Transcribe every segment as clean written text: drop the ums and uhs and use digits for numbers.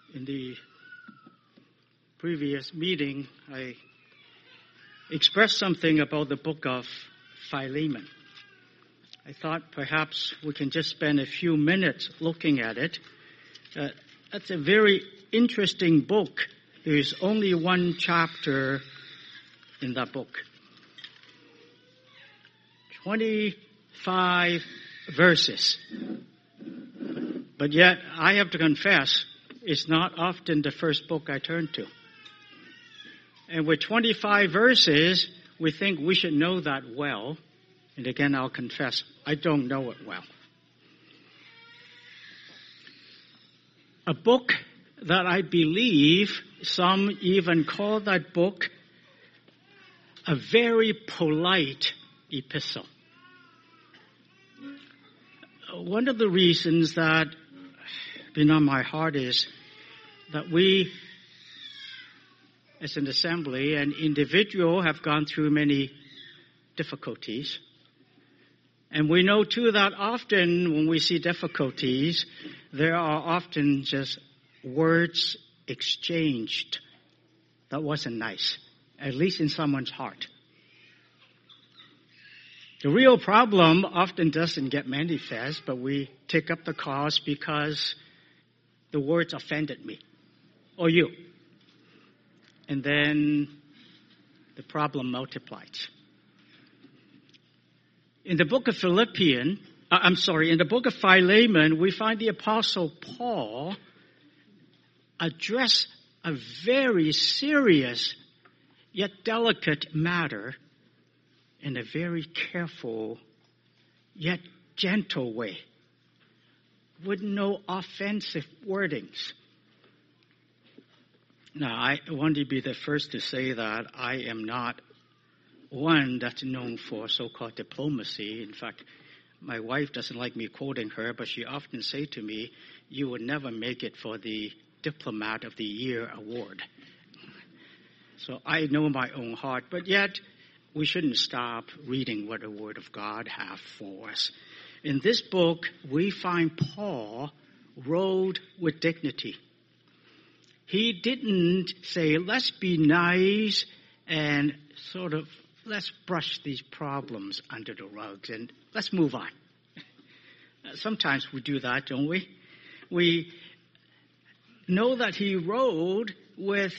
In the previous meeting, I expressed something about the book of Philemon. I thought perhaps we can just spend a few minutes looking at it. That's a very interesting book. There is only one chapter in that book. 25 verses. But yet, I have to confess, it's not often the first book I turn to. And with 25 verses, we think we should know that well. And again, I'll confess, I don't know it well. A book that I believe some even call that book a very polite epistle. One of the reasons that been on my heart is that we, as an assembly and individual, have gone through many difficulties. And we know, too, that often when we see difficulties, there are often just words exchanged that wasn't nice, at least in someone's heart. The real problem often doesn't get manifest, but we take up the cause because the words offended me or you. And then the problem multiplies. In the book of in the book of Philemon, we find the Apostle Paul address a very serious yet delicate matter in a very careful yet gentle way, with no offensive wordings. Now, I want to be the first to say that I am not one that's known for so-called diplomacy. In fact, my wife doesn't like me quoting her, but she often say to me, "You would never make it for the Diplomat of the Year award." So I know my own heart, but yet we shouldn't stop reading what the Word of God have for us. In this book, we find Paul wrote with dignity. He didn't say, let's be nice and sort of let's brush these problems under the rugs and let's move on. Sometimes we do that, don't we? We know that he wrote with,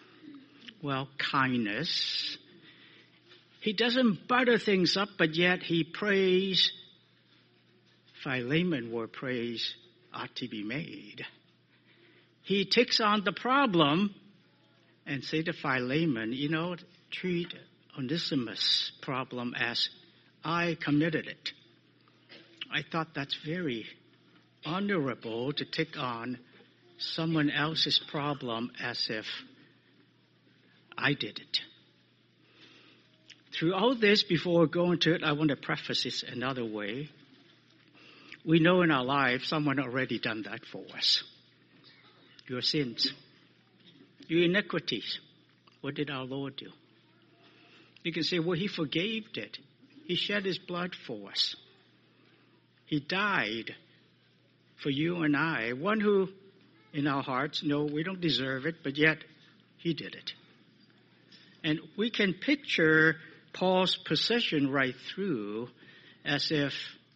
kindness. He doesn't butter things up, but yet he prays Philemon where praise ought to be made. He takes on the problem and say to Philemon, treat Onesimus' problem as I committed it. I thought that's very honorable to take on someone else's problem as if I did it. Throughout this, before going to it, I want to preface this another way. We know in our lives someone already done that for us. Your sins, your iniquities. What did our Lord do? You can say, he forgave it. He shed his blood for us. He died for you and I. One who, in our hearts, know we don't deserve it, but yet he did it. And we can picture Paul's position right through as if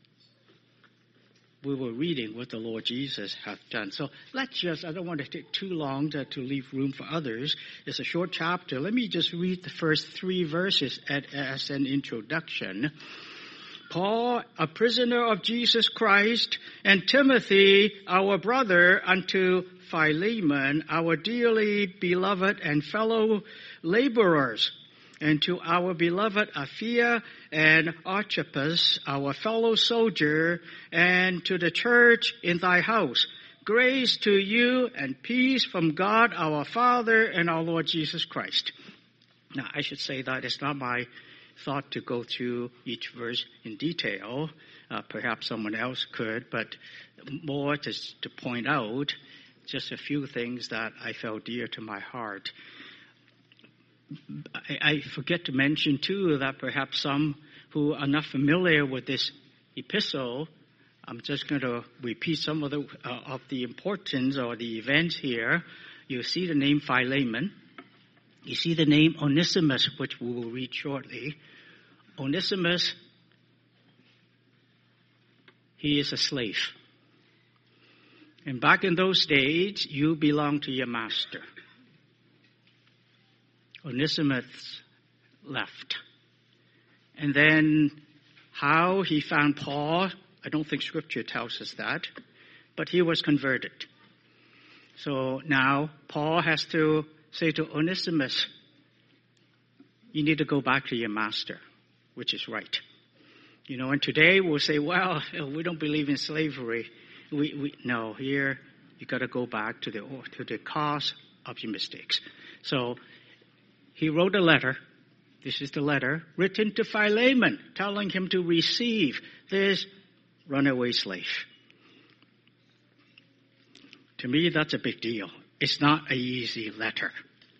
we were reading what the Lord Jesus hath done. So I don't want to take too long to leave room for others. It's a short chapter. Let me just read the first 3 verses as an introduction. Paul, a prisoner of Jesus Christ, and Timothy, our brother, unto Philemon, our dearly beloved and fellow laborers, and to our beloved Apphia and Archippus, our fellow soldier, and to the church in thy house. Grace to you and peace from God our Father and our Lord Jesus Christ. Now, I should say that it's not my thought to go through each verse in detail. Perhaps someone else could, but more just to point out just a few things that I felt dear to my heart. I forget to mention, too, that perhaps some who are not familiar with this epistle I'm just going to repeat some of the importance or the events here. You see the name Philemon. You see the name Onesimus, which we will read shortly. Onesimus, he is a slave. And back in those days, you belong to your master. Onesimus left. And then how he found Paul, I don't think Scripture tells us that, but he was converted. So now Paul has to say to Onesimus, you need to go back to your master, which is right. And today we'll say, well, we don't believe in slavery. No, here you got to go back to the cause of your mistakes. So he wrote a letter. This is the letter written to Philemon, telling him to receive this runaway slave. To me, that's a big deal. It's not an easy letter.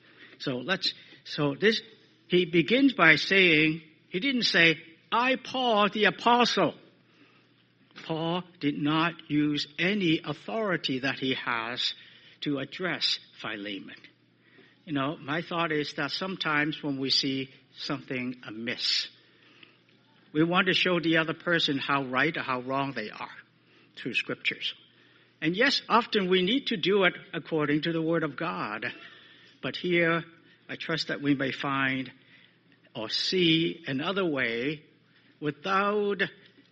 He begins by saying, he didn't say, I, Paul, the apostle. Paul did not use any authority that he has to address Philemon. My thought is that sometimes when we see something amiss, we want to show the other person how right or how wrong they are through Scriptures. And yes, often we need to do it according to the Word of God. But here, I trust that we may find or see another way without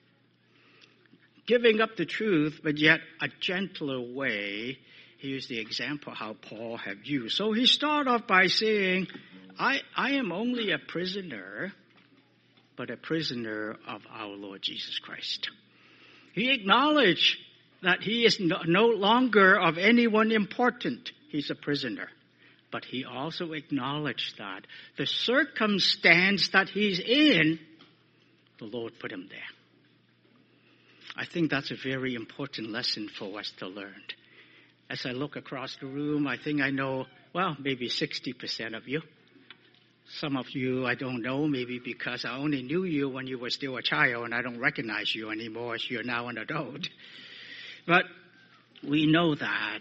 giving up the truth, but yet a gentler way. Here's the example how Paul had used. So he started off by saying, I am only a prisoner, but a prisoner of our Lord Jesus Christ. He acknowledged that he is no longer of anyone important. He's a prisoner. But he also acknowledged that the circumstance that he's in, the Lord put him there. I think that's a very important lesson for us to learn. As I look across the room, I think I know, maybe 60% of you. Some of you I don't know, maybe because I only knew you when you were still a child and I don't recognize you anymore as you're now an adult. But we know that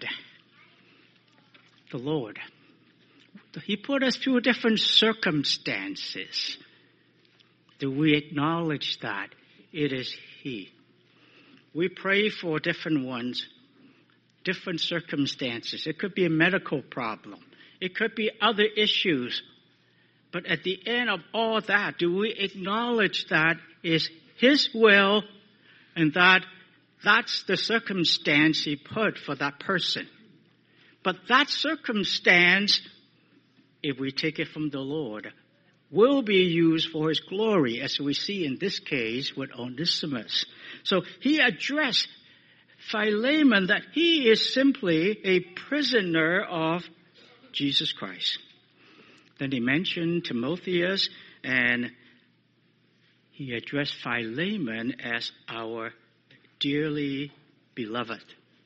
the Lord, He put us through different circumstances. Do we acknowledge that it is He? We pray for different ones, different circumstances. It could be a medical problem. It could be other issues. But at the end of all that, do we acknowledge that is His will and that's the circumstance He put for that person? But that circumstance, if we take it from the Lord, will be used for His glory, as we see in this case with Onesimus. So he addressed Philemon that he is simply a prisoner of Jesus Christ. Then he mentioned Timotheus, and he addressed Philemon as our dearly beloved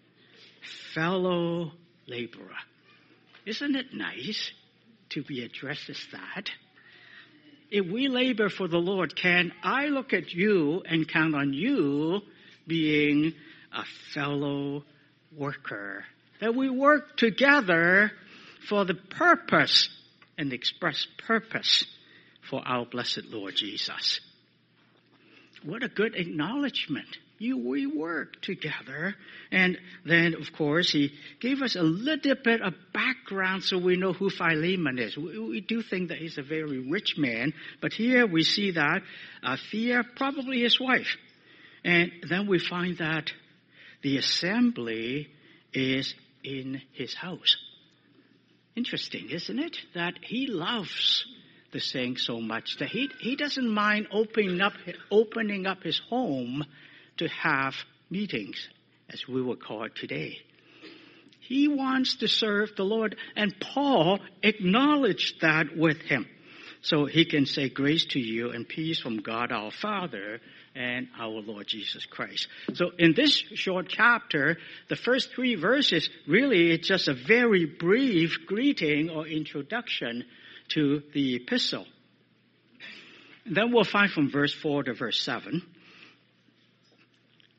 fellow laborer. Isn't it nice to be addressed as that? If we labor for the Lord, can I look at you and count on you being a fellow worker? That we work together for the purpose and express purpose for our blessed Lord Jesus. What a good acknowledgement. We work together. And then, of course, he gave us a little bit of background so we know who Philemon is. We do think that he's a very rich man, but here we see that Thea, probably his wife. And then we find that the assembly is in his house. Interesting, isn't it? That he loves the saints so much that he doesn't mind opening up his home to have meetings, as we will call it today. He wants to serve the Lord, and Paul acknowledged that with him. So he can say grace to you and peace from God our Father and our Lord Jesus Christ. So in this short chapter, the first 3 verses, really it's just a very brief greeting or introduction to the epistle. And then we'll find from verse 4 to verse 7.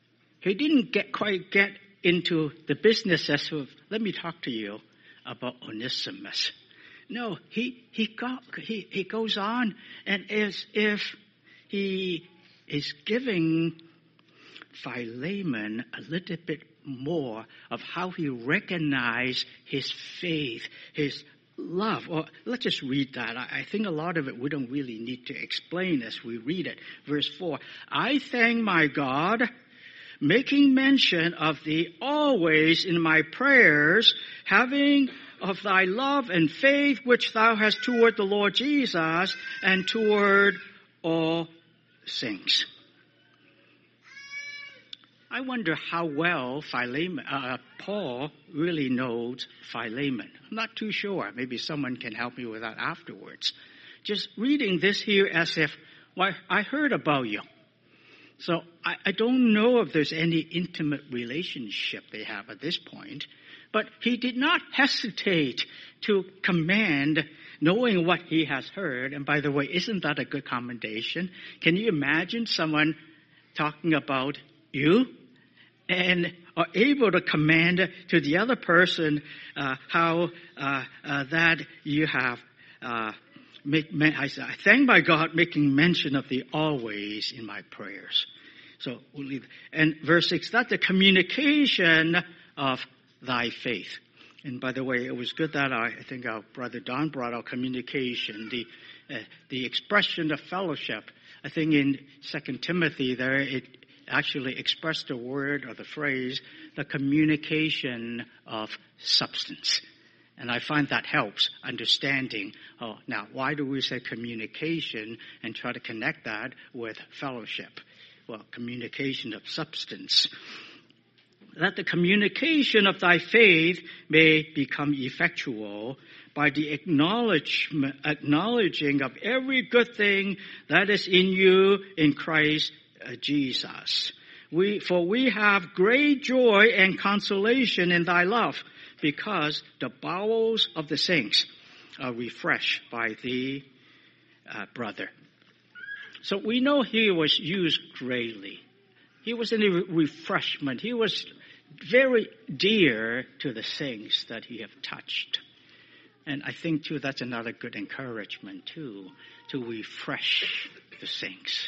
He didn't quite get into the business as of, let me talk to you about Onesimus. No, he goes on, and as if he is giving Philemon a little bit more of how he recognized his faith, his love. Or let's just read that. I think a lot of it we don't really need to explain as we read it. Verse 4, I thank my God, making mention of thee always in my prayers, having of thy love and faith which thou hast toward the Lord Jesus and toward all saints. I wonder how well Paul really knows Philemon. I'm not too sure. Maybe someone can help me with that afterwards. Just reading this here as if, well, I heard about you. So I don't know if there's any intimate relationship they have at this point. But he did not hesitate to command, knowing what he has heard. And by the way, isn't that a good commendation? Can you imagine someone talking about you and are able to command to the other person how that you have I thank my God making mention of thee always in my prayers. So we'll leave. And verse 6, that's the communication of thy faith. And by the way, it was good that I think our brother Don brought out communication, the expression of fellowship. I think in 2 Timothy there it actually expressed the word or the phrase, the communication of substance. And I find that helps understanding. Oh, now, why do we say communication and try to connect that with fellowship? Well, communication of substance. That the communication of thy faith may become effectual by the acknowledging of every good thing that is in you in Christ Jesus. For we have great joy and consolation in thy love, because the bowels of the saints are refreshed by thee, brother. So we know he was used greatly. He was in a refreshment. He was very dear to the saints that he have touched. And I think, too, that's another good encouragement, too, to refresh the saints.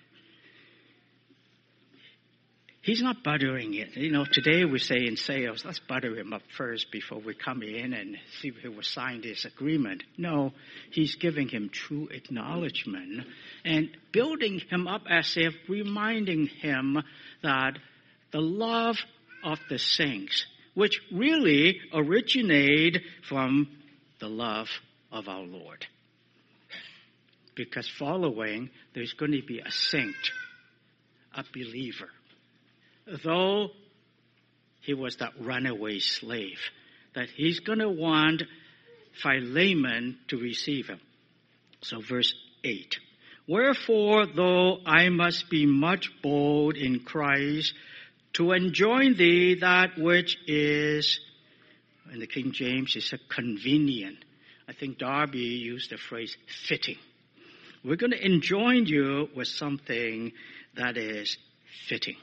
He's not buttering it. You know, today we say in sales, let's butter him up first before we come in and see if he will sign this agreement. No, he's giving him true acknowledgement and building him up as if reminding him that the love of the saints, which really originate from the love of our Lord. Because following, there's going to be a saint, a believer. Though he was that runaway slave, that he's going to want Philemon to receive him. So verse 8. Wherefore, though I must be much bold in Christ, to enjoin thee that which is, in the King James, is convenient. I think Darby used the phrase fitting. We're going to enjoin you with something that is fitting.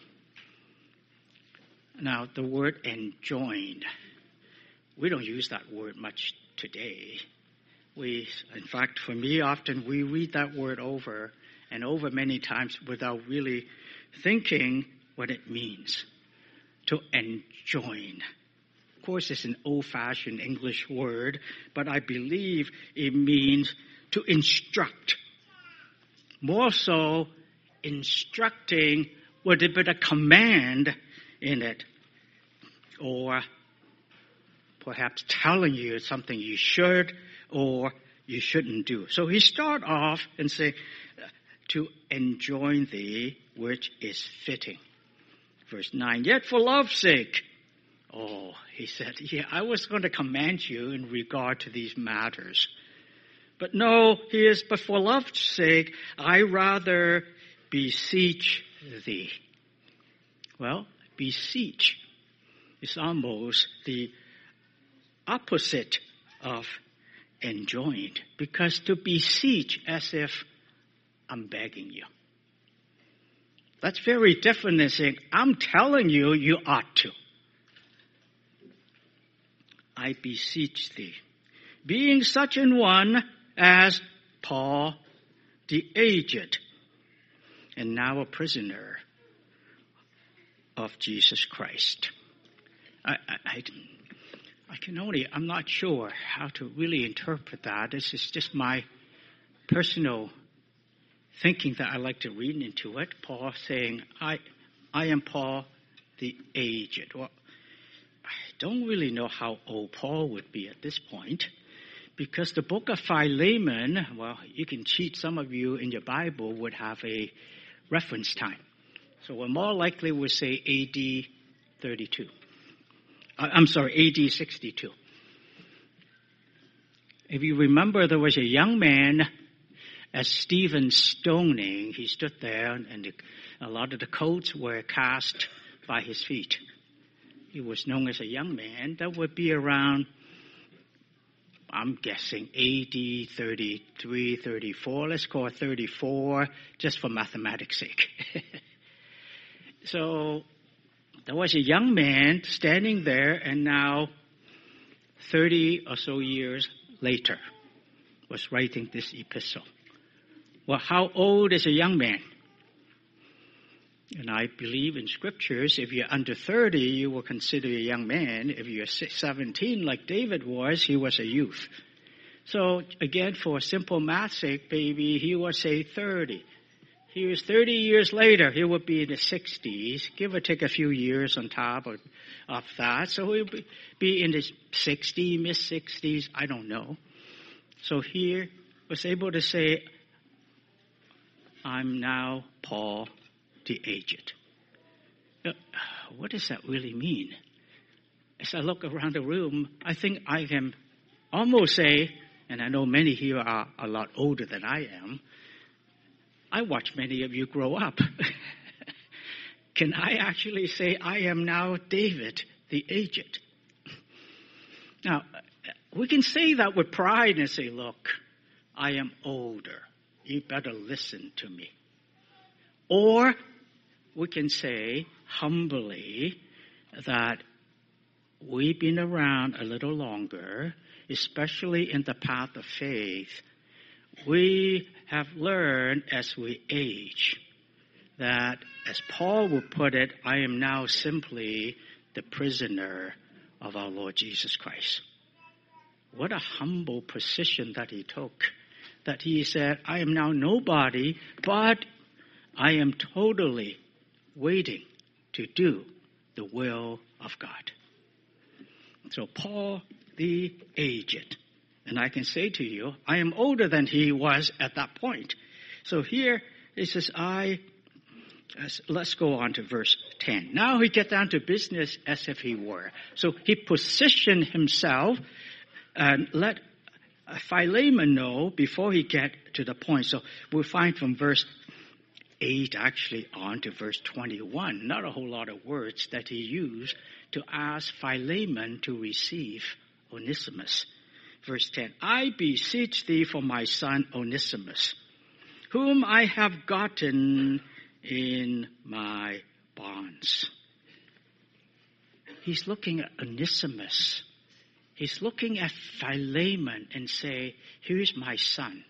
Now, the word enjoined, we don't use that word much today. In fact, for me, often we read that word over and over many times without really thinking what it means. To enjoin. Of course, it's an old-fashioned English word, but I believe it means to instruct. More so, instructing with a bit of command in it, or perhaps telling you something you should or you shouldn't do. So he start off and say, to enjoin thee, which is fitting. Verse 9, yet for love's sake. Oh, he said, yeah, I was going to command you in regard to these matters. But no, but for love's sake, I rather beseech thee. Well, beseech is almost the opposite of enjoined, because to beseech as if I'm begging you. That's very different than saying, I'm telling you, you ought to. I beseech thee, being such an one as Paul, the aged, and now a prisoner of Jesus Christ. I'm not sure how to really interpret that. This is just my personal thinking that I like to read into it. Paul saying, I am Paul the aged. Well, I don't really know how old Paul would be at this point, because the book of Philemon, well, you can cheat. Some of you in your Bible would have a reference time. So we're more likely would say AD 32. AD 62. If you remember, there was a young man at Stephen's stoning. He stood there, and a lot of the coats were cast by his feet. He was known as a young man. That would be around, I'm guessing, AD 33, 34. Let's call it 34, just for mathematics' sake. So there was a young man standing there, and now 30 or so years later was writing this epistle. Well, how old is a young man? And I believe in scriptures, if you're under 30, you will consider a young man. If you're 17, like David was, he was a youth. So again, for simple math's sake, maybe he was, say, 30. He was 30 years later, he would be in the 60s, give or take a few years on top of that. So he would be in his 60s, mid-60s, I don't know. So he was able to say, I'm now Paul the aged. What does that really mean? As I look around the room, I think I can almost say, and I know many here are a lot older than I am, I watch many of you grow up. Can I actually say I am now David the aged? Now, we can say that with pride and say, look, I am older. You better listen to me. Or we can say humbly that we've been around a little longer, especially in the path of faith. We have learned as we age that, as Paul would put it, I am now simply the prisoner of our Lord Jesus Christ. What a humble position that he took. That he said, I am now nobody, but I am totally waiting to do the will of God. So Paul the aged. And I can say to you, I am older than he was at that point. So here it says, let's go on to verse 10. Now he gets down to business as if he were. So he positioned himself and let Philemon know before he get to the point. So we'll find from verse 8 actually on to verse 21, not a whole lot of words that he used to ask Philemon to receive Onesimus. Verse 10, I beseech thee for my son Onesimus, whom I have gotten in my bonds. He's looking at Onesimus. He's looking at Philemon and say, here's my son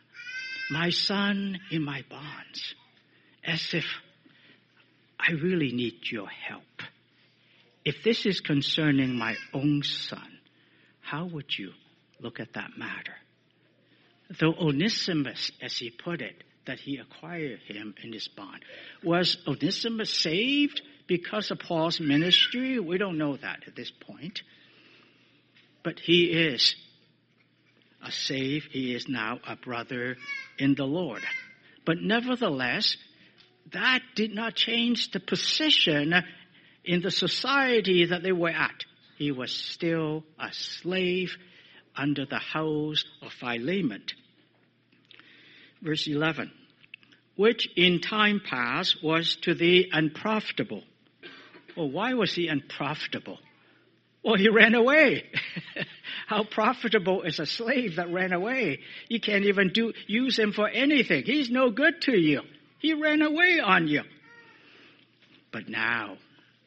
in my bonds. As if I really need your help. If this is concerning my own son, how would you look at that matter? Though Onesimus, as he put it, that he acquired him in his bond. Was Onesimus saved because of Paul's ministry? We don't know that at this point. But he is a saved. He is now a brother in the Lord. But nevertheless, that did not change the position in the society that they were at. He was still a slave under the house of Philemon. Verse 11, which in time past was to thee unprofitable. Well, why was he unprofitable? Well, he ran away. How profitable is a slave that ran away? You can't even use him for anything. He's no good to you. He ran away on you. but now,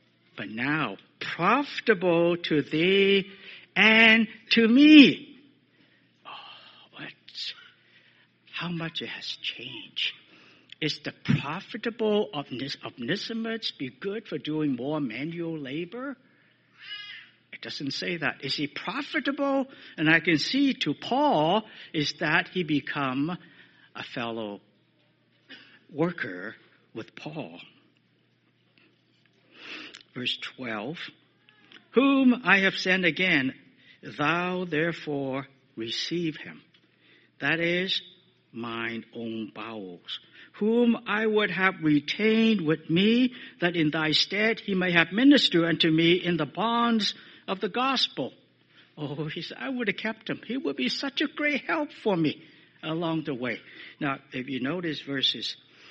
profitable to thee and to me. Oh, how much it has changed. Is the profitable of Onesimus be good for doing more manual labor? It doesn't say that. Is he profitable? And I can see to Paul is that he become a fellow worker with Paul. Verse 12, whom I have sent again, thou therefore receive him. That is mine own bowels, whom I would have retained with me, that in thy stead he may have ministered unto me in the bonds of the gospel. Oh, he said, I would have kept him. He would be such a great help for me along the way. Now, if you notice verses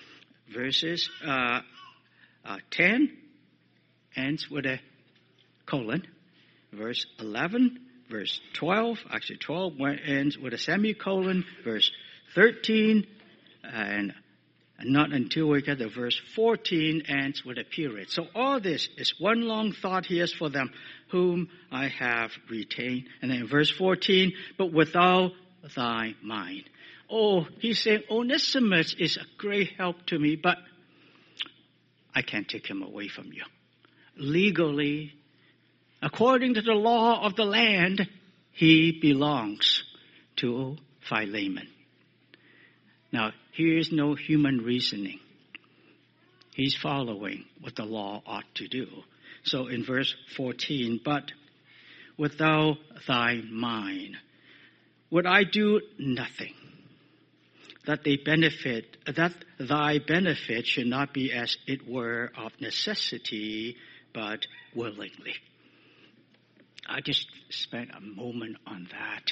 10 ends with a colon. Verse 11, verse 12, actually 12 ends with a semicolon. Verse 13, and not until we get to verse 14 ends with a period. So all this is one long thought here for them, whom I have retained. And then verse 14, but without thy mind. Oh, he's saying, Onesimus is a great help to me, but I can't take him away from you. Legally, according to the law of the land, he belongs to Philemon. Now, here is no human reasoning. He's following what the law ought to do. So in verse 14, but without thy mind, would I do nothing, that thy benefit should not be as it were of necessity, but willingly. I just spent a moment on that.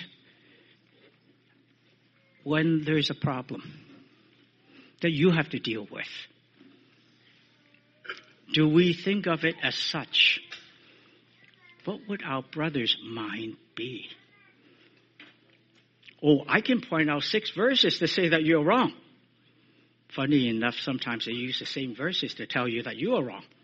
When there's a problem that you have to deal with, do we think of it as such? What would our brother's mind be? Oh, I can point out 6 verses to say that you're wrong. Funny enough, sometimes they use the same verses to tell you that you are wrong.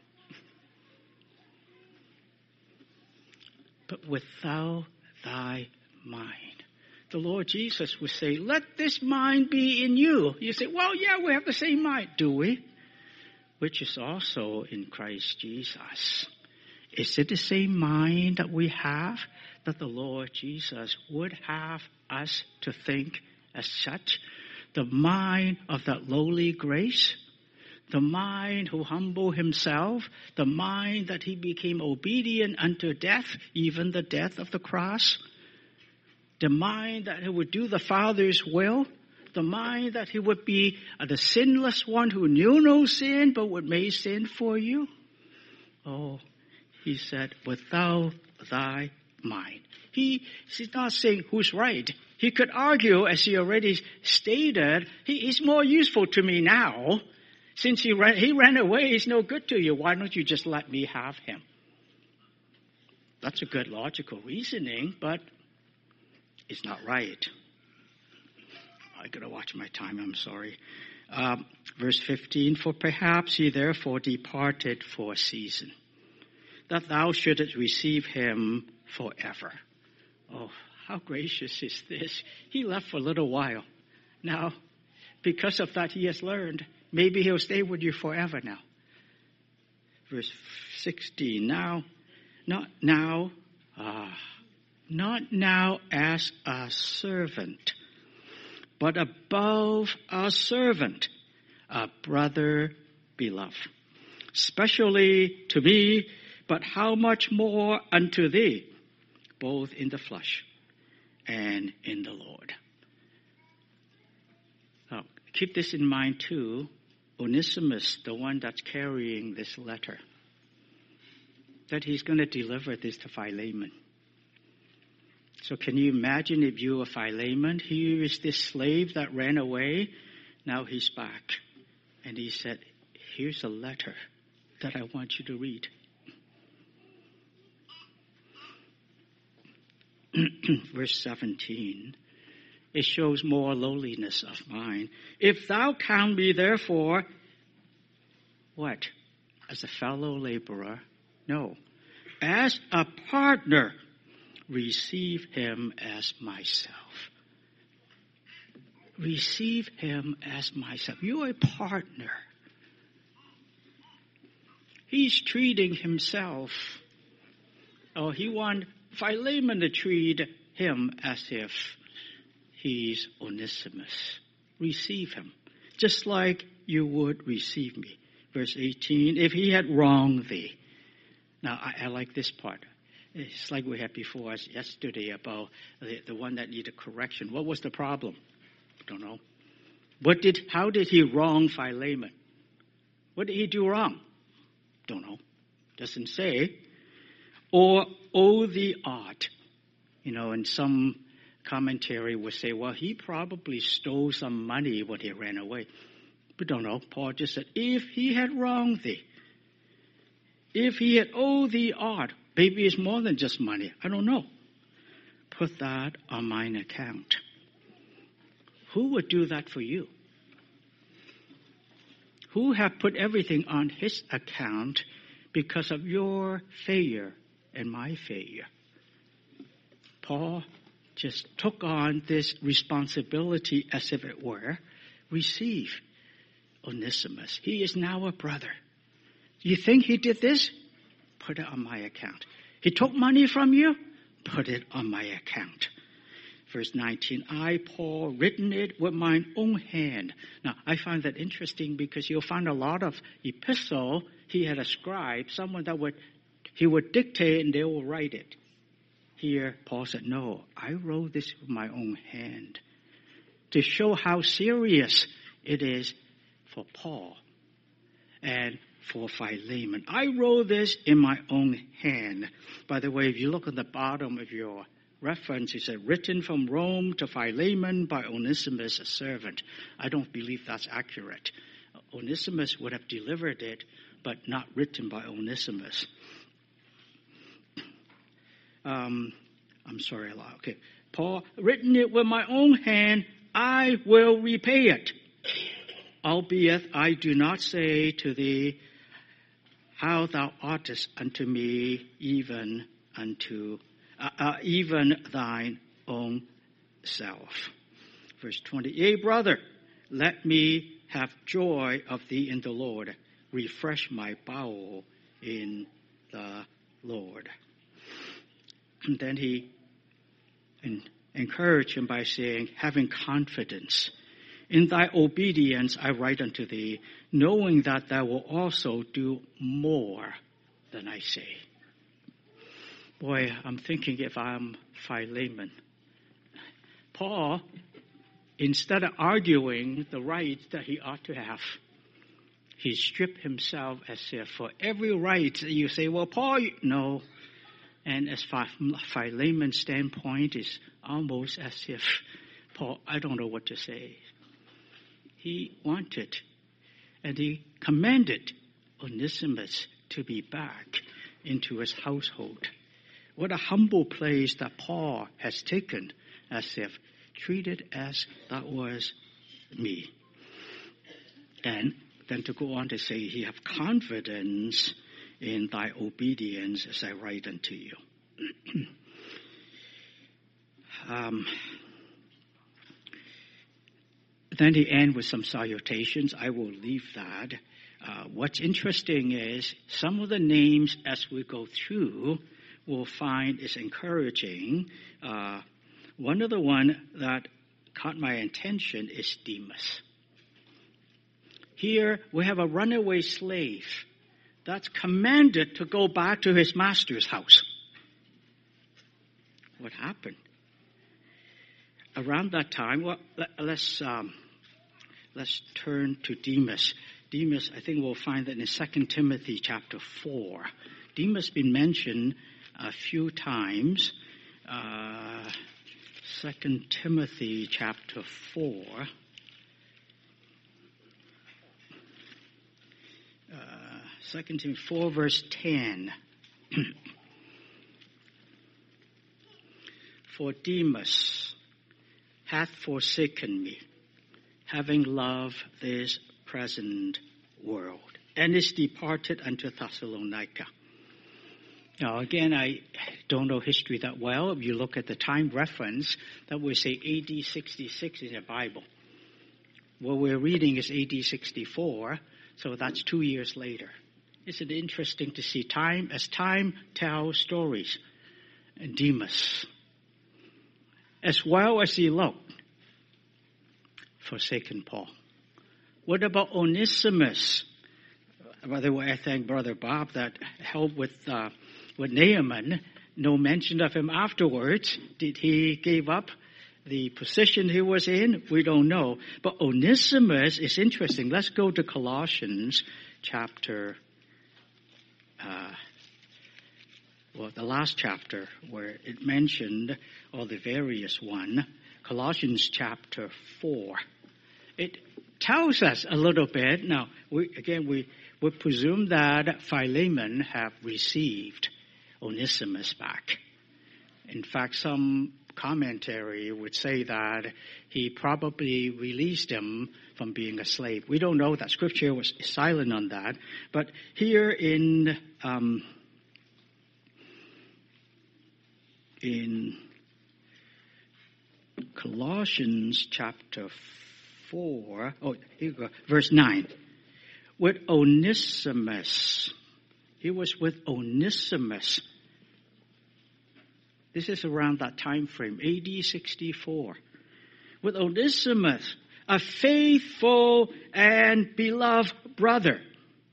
But without thy mind. The Lord Jesus would say, let this mind be in you. You say, well, yeah, we have the same mind. Do we? Which is also in Christ Jesus. Is it the same mind that we have that the Lord Jesus would have us to think as such? The mind of that lowly grace? The mind who humbled himself? The mind that he became obedient unto death, even the death of the cross? The mind that he would do the Father's will? The mind that he would be the sinless one who knew no sin but would make sin for you? Oh, he said, without thy mind. He's not saying who's right. He could argue, as he already stated, he's more useful to me now. Since he ran away, he's no good to you. Why don't you just let me have him? That's a good logical reasoning, but it's not right. I got to watch my time, I'm sorry. Verse 15, for perhaps he therefore departed for a season, that thou shouldest receive him forever. Oh, how gracious is this? He left for a little while. Now, because of that, he has learned. Maybe he'll stay with you forever now. Verse 16, not now as a servant, but above a servant, a brother beloved, specially to me, but how much more unto thee, both in the flesh and in the Lord. Now, keep this in mind too. Onesimus, the one that's carrying this letter, that he's going to deliver this to Philemon. So can you imagine if you were Philemon? Here is this slave that ran away. Now he's back. And he said, here's a letter that I want you to read. Verse 17. It shows more lowliness of mind. If thou count me therefore, what? as a fellow laborer. No. As a partner, receive him as myself. Receive him as myself. You're a partner. He's treating himself. Oh, he wants Philemon to treat him as if he's Onesimus. Receive him, just like you would receive me. Verse 18, if he had wronged thee. Now, I like this part. It's like we had before us yesterday about the one that needed correction. What was the problem? Don't know. How did he wrong Philemon? What did he do wrong? Don't know. Doesn't say. Or owe the art. And some commentary would say, well, he probably stole some money when he ran away. But don't know. Paul just said, if he had wronged thee, if he had owed thee aught, maybe it's more than just money. I don't know. Put that on mine account. Who would do that for you? Who have put everything on his account because of your failure and my failure? Paul just took on this responsibility as if it were. Receive Onesimus. He is now a brother. You think he did this? Put it on my account. He took money from you? Put it on my account. Verse 19, I, Paul, written it with mine own hand. Now, I find that interesting because you'll find a lot of epistle, he had a scribe, someone that he would dictate and they will write it. Here, Paul said, no, I wrote this with my own hand to show how serious it is for Paul and for Philemon. I wrote this in my own hand. By the way, if you look at the bottom of your reference, it said, written from Rome to Philemon by Onesimus, a servant. I don't believe that's accurate. Onesimus would have delivered it, but not written by Onesimus. I'm sorry, okay. Paul, written it with my own hand, I will repay it. Albeit I do not say to thee, how thou oughtest unto me, even thine own self. Verse 20, yea, brother, let me have joy of thee in the Lord. Refresh my bowel in the Lord. And then he encouraged him by saying, having confidence. In thy obedience I write unto thee, knowing that thou will also do more than I say. Boy, I'm thinking if I'm Philemon. Paul, instead of arguing the rights that he ought to have, he stripped himself as if for every right that you say, well, Paul, no. And as far as Philemon's standpoint is almost as if, Paul, I don't know what to say. He wanted and he commanded Onesimus to be back into his household. What a humble place that Paul has taken, as if treated as that was me. And then to go on to say, he have confidence in thy obedience as I write unto you. Then he ends with some salutations. I will leave that. What's interesting is some of the names as we go through we'll find is encouraging. One of the one that caught my attention is Demas. Here we have a runaway slave that's commanded to go back to his master's house. What happened? Around that time, well, let's turn to Demas. Demas, I think we'll find that in 2 Timothy chapter 4. Demas has been mentioned a few times. 2 Timothy chapter 4. 2 Timothy 4 verse 10. For Demas hath forsaken me, having loved this present world. and is departed unto Thessalonica. Now, again, I don't know history that well. If you look at the time reference, that would say AD 66 in the Bible. What we're reading is AD 64, so that's 2 years later. Isn't it interesting to see time tells stories? And Demas, as well as he looked, forsaken Paul. What about Onesimus? By the way, I thank Brother Bob that helped with Naaman. No mention of him afterwards. Did he give up the position he was in? We don't know. But Onesimus is interesting. Let's go to Colossians chapter, the last chapter where it mentioned all the various one. Colossians chapter 4. It tells us a little bit. Now, we presume that Philemon have received Onesimus back. In fact, some commentary would say that he probably released him from being a slave. We don't know that. Scripture was silent on that. But here in Colossians chapter 4, here you go, verse 9. With Onesimus. He was with Onesimus. This is around that time frame, AD 64. With Onesimus, a faithful and beloved brother.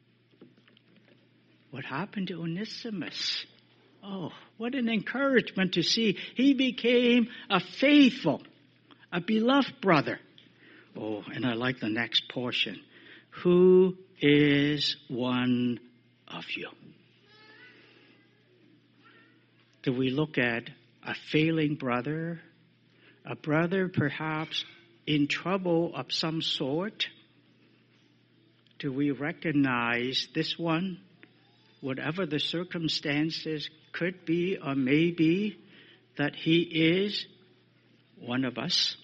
What happened to Onesimus? Oh, what an encouragement to see. He became a faithful, a beloved brother. Oh, and I like the next portion. Who is one of you? Do we look at a failing brother, a brother perhaps in trouble of some sort? Do we recognize this one, whatever the circumstances could be or may be, that he is one of us?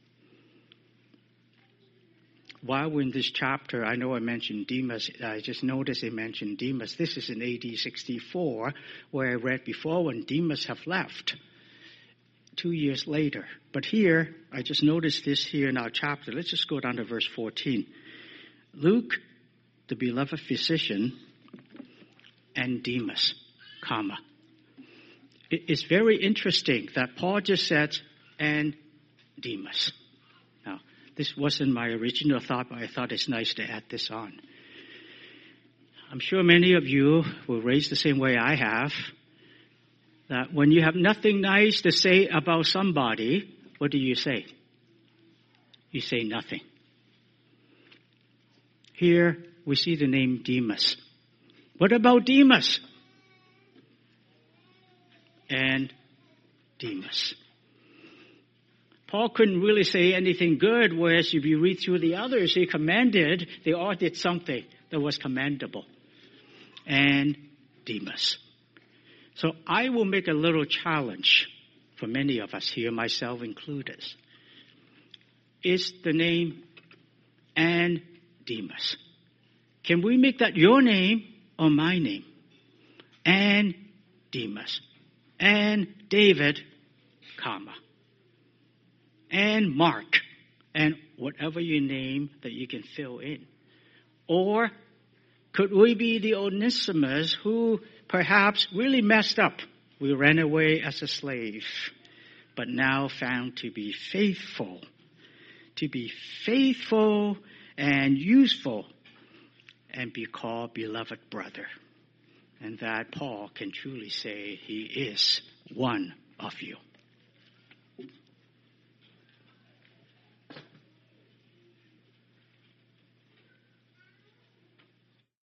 While we're in this chapter, I know I mentioned Demas. I just noticed they mentioned Demas. This is in AD 64, where I read before when Demas have left 2 years later. But here, I just noticed this here in our chapter. Let's just go down to verse 14. Luke, the beloved physician, and Demas, comma. It's very interesting that Paul just said, and Demas. This wasn't my original thought, but I thought it's nice to add this on. I'm sure many of you were raised the same way I have, that when you have nothing nice to say about somebody, what do you say? You say nothing. Here we see the name Demas. What about Demas? And Demas. Paul couldn't really say anything good, whereas if you read through the others, he commended, they all did something that was commendable. And Demas. So I will make a little challenge for many of us here, myself included. Is the name and Demas. Can we make that your name or my name? And Demas. And David, comma. And Mark, and whatever you name that you can fill in. Or could we be the Onesimus who perhaps really messed up? We ran away as a slave, but now found to be faithful and useful, and be called beloved brother. And that Paul can truly say he is one of you.